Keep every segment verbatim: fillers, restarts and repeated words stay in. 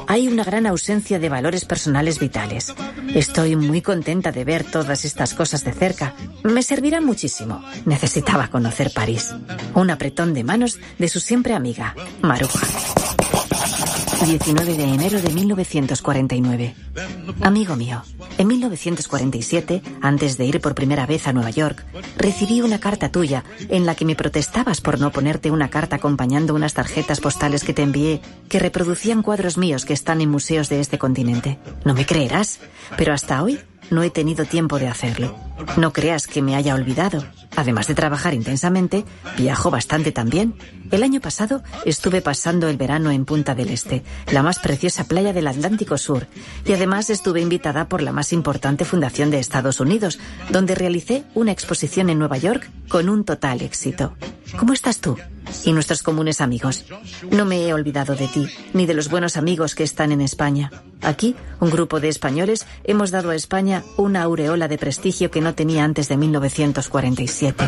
Hay una gran ausencia de valores personales vitales. Estoy muy contenta de ver todas estas cosas de cerca. Me servirán muchísimo. Necesitaba conocer París. Un apretón de manos de su siempre amiga, Maruja. diecinueve de enero de mil novecientos cuarenta y nueve. Amigo mío, en mil novecientos cuarenta y siete, antes de ir por primera vez a Nueva York, recibí una carta tuya en la que me protestabas por no ponerte una carta acompañando unas tarjetas postales que te envié que reproducían cuadros míos que están en museos de este continente. No me creerás, pero hasta hoy no he tenido tiempo de hacerlo. No creas que me haya olvidado. Además de trabajar intensamente, viajo bastante también. El año pasado estuve pasando el verano en Punta del Este, la más preciosa playa del Atlántico Sur, y además estuve invitada por la más importante fundación de Estados Unidos, donde realicé una exposición en Nueva York con un total éxito. ¿Cómo estás tú? Y nuestros comunes amigos. No me he olvidado de ti, ni de los buenos amigos que están en España. Aquí, un grupo de españoles hemos dado a España una aureola de prestigio que no tenía antes de mil novecientos cuarenta y siete.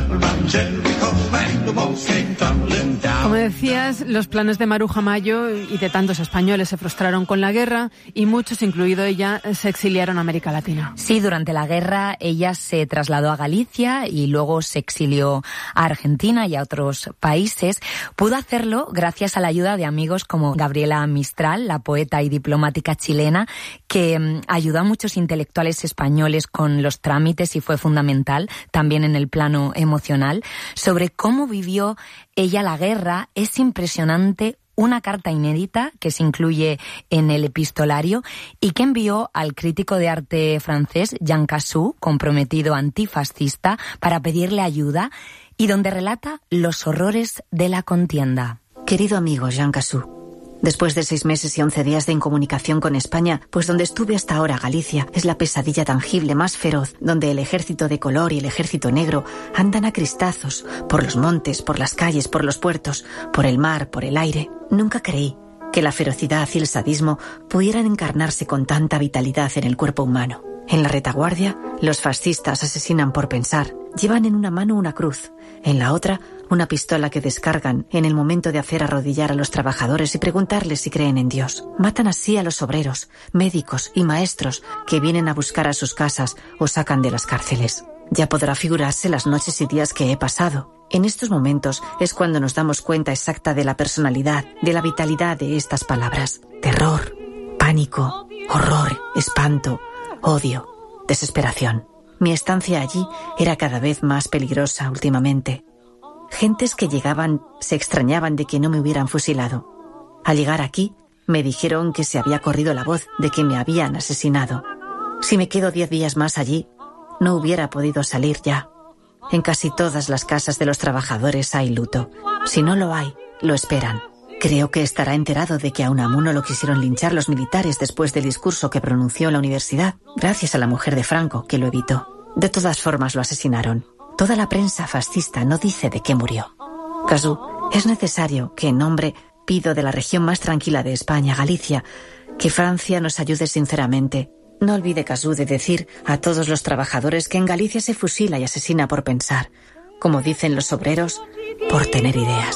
Como decías, los planes de Maruja Mayo y de tantos españoles se frustraron con la guerra y muchos, incluido ella, se exiliaron a América Latina. Sí, durante la guerra ella se trasladó a Galicia y luego se exilió a Argentina y a otros países. Pudo hacerlo gracias a la ayuda de amigos como Gabriela Mistral, la poeta y diplomática chilena, que um, ayudó a muchos intelectuales españoles con los trámites y fue fundamental también en el plano emocional. Sobre cómo vivió ella la guerra, es impresionante una carta inédita que se incluye en el epistolario y que envió al crítico de arte francés Jean Cassou, comprometido antifascista, para pedirle ayuda, y donde relata los horrores de la contienda. Querido amigo Jean Cassou, después de seis meses y once días de incomunicación con España, pues donde estuve hasta ahora, Galicia, es la pesadilla tangible más feroz, donde el ejército de color y el ejército negro andan a cristazos, por los montes, por las calles, por los puertos, por el mar, por el aire. Nunca creí que la ferocidad y el sadismo pudieran encarnarse con tanta vitalidad en el cuerpo humano. En la retaguardia, los fascistas asesinan por pensar. Llevan en una mano una cruz, en la otra una pistola que descargan en el momento de hacer arrodillar a los trabajadores y preguntarles si creen en Dios. Matan así a los obreros, médicos y maestros que vienen a buscar a sus casas o sacan de las cárceles. Ya podrá figurarse las noches y días que he pasado. En estos momentos es cuando nos damos cuenta exacta de la personalidad, de la vitalidad de estas palabras. Terror, pánico, horror, espanto, odio, desesperación. Mi estancia allí era cada vez más peligrosa últimamente. Gentes que llegaban se extrañaban de que no me hubieran fusilado. Al llegar aquí, me dijeron que se había corrido la voz de que me habían asesinado. Si me quedo diez días más allí, no hubiera podido salir ya. En casi todas las casas de los trabajadores hay luto. Si no lo hay, lo esperan. Creo que estará enterado de que a Unamuno lo quisieron linchar los militares después del discurso que pronunció en la universidad, gracias a la mujer de Franco, que lo evitó. De todas formas lo asesinaron. Toda la prensa fascista no dice de qué murió. Cassou, es necesario que en nombre pido de la región más tranquila de España, Galicia, que Francia nos ayude sinceramente. No olvide, Cassou, de decir a todos los trabajadores que en Galicia se fusila y asesina por pensar, como dicen los obreros, por tener ideas.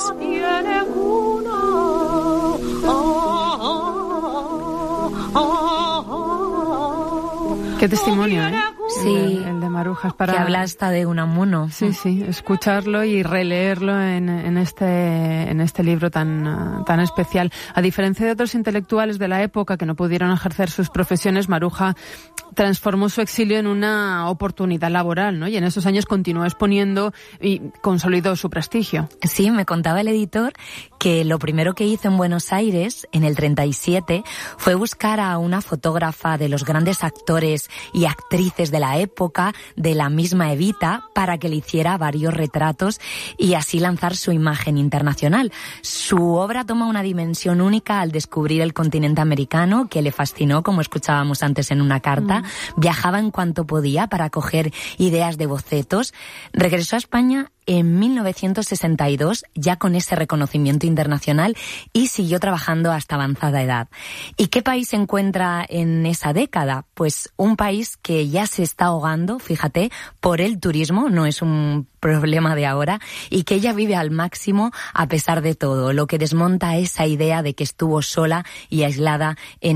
Qué testimonio, ¿eh? Sí, el de, el de Maruja, es para... que habla hasta de Unamuno. Sí, sí, escucharlo y releerlo en, en este en este libro tan, uh, tan especial. A diferencia de otros intelectuales de la época que no pudieron ejercer sus profesiones, Maruja transformó su exilio en una oportunidad laboral, ¿no? Y en esos años continuó exponiendo y consolidó su prestigio. Sí, me contaba el editor que lo primero que hizo en Buenos Aires, en el treinta y siete, fue buscar a una fotógrafa de los grandes actores y actrices de la época, de la misma Evita, para que le hiciera varios retratos y así lanzar su imagen internacional. Su obra toma una dimensión única al descubrir el continente americano, que le fascinó, como escuchábamos antes en una carta. Mm. Viajaba en cuanto podía para coger ideas de bocetos. Regresó a España en mil novecientos sesenta y dos, ya con ese reconocimiento internacional, y siguió trabajando hasta avanzada edad. ¿Y qué país se encuentra en esa década? Pues un país que ya se está ahogando, fíjate, por el turismo, no es un problema de ahora, y que ella vive al máximo a pesar de todo, lo que desmonta esa idea de que estuvo sola y aislada en